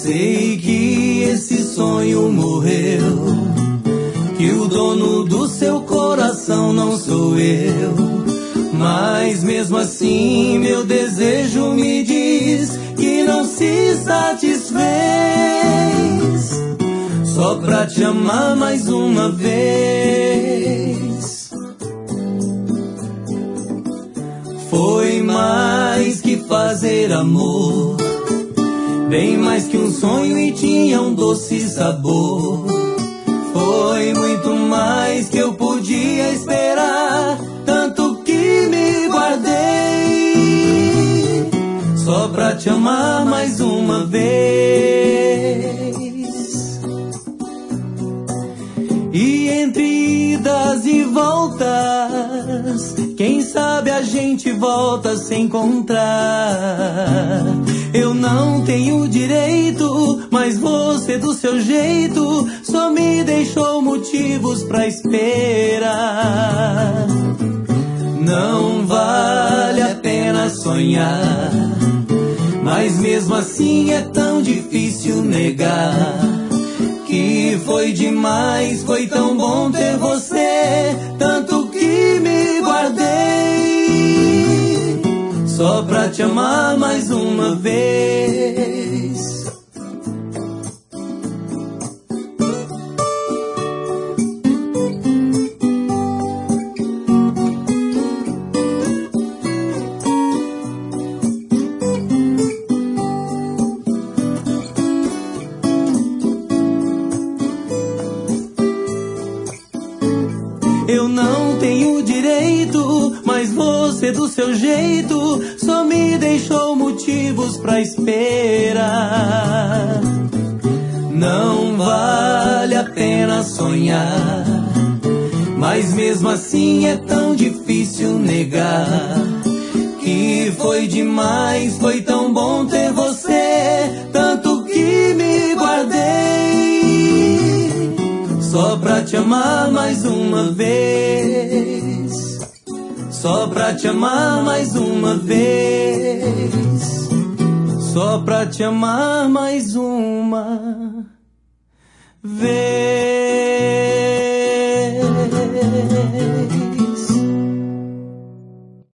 Sei que esse sonho morreu, que o dono do seu coração não sou eu. Mas mesmo assim meu desejo me diz que não se satisfez, só pra te amar mais uma vez. Foi mais que fazer amor, bem mais que um sonho e tinha um doce sabor. Foi muito mais que eu podia esperar, tanto que me guardei, só pra te amar mais uma vez. E entre idas e voltas, quem sabe a gente volta a se encontrar. Eu não tenho direito, mas você do seu jeito só me deixou motivos pra esperar. Não vale a pena sonhar, mas mesmo assim é tão difícil negar que foi demais, foi tão bom ter você, tanto que me guardei, só pra te amar mais uma vez. Eu não tenho direito, mas você do seu jeito só me deixou motivos pra esperar. Não vale a pena sonhar, mas mesmo assim é tão difícil negar que foi demais, foi tão bom ter você, tanto que me guardei, só pra te amar mais uma vez, só pra te amar mais uma vez, só pra te amar mais uma vez.